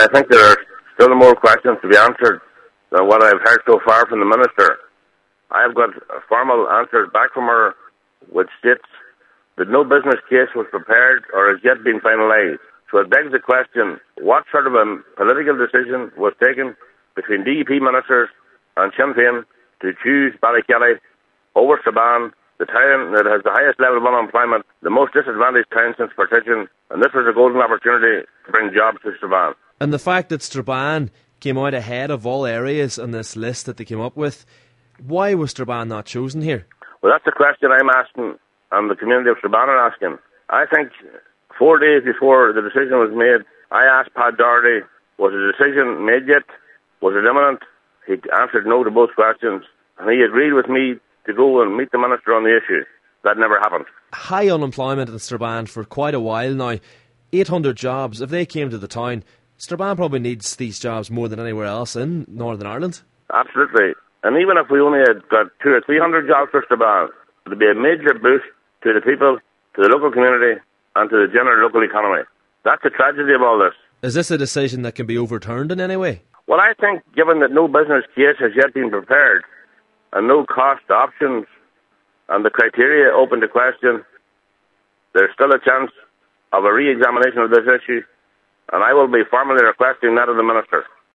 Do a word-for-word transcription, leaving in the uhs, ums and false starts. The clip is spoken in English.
I think there are still more questions to be answered than what I've heard so far from the Minister. I have got a formal answer back from her which states that no business case was prepared or has yet been finalised. So it begs the question, what sort of a political decision was taken between D U P ministers and Sinn Féin to choose Ballykelly over Strabane, the town that has the highest level of unemployment, the most disadvantaged town since partition, and this was a golden opportunity to bring jobs to Strabane. And the fact that Strabane came out ahead of all areas on this list that they came up with, why was Strabane not chosen here? Well, that's the question I'm asking, and the community of Strabane are asking. I think four days before the decision was made, I asked Pat Doherty, was the decision made yet? Was it imminent? He answered no to both questions, and he agreed with me to go and meet the Minister on the issue. That never happened. High unemployment in Strabane for quite a while now. eight hundred jobs, if they came to the town, Strabane probably needs these jobs more than anywhere else in Northern Ireland. Absolutely. And even if we only had got two or three hundred jobs for Strabane, it would be a major boost to the people, to the local community, and to the general local economy. That's the tragedy of all this. Is this a decision that can be overturned in any way? Well, I think, given that no business case has yet been prepared, and no cost options, and the criteria open to question, there's still a chance of a re-examination of this issue, and I will be formally requesting that of the Minister.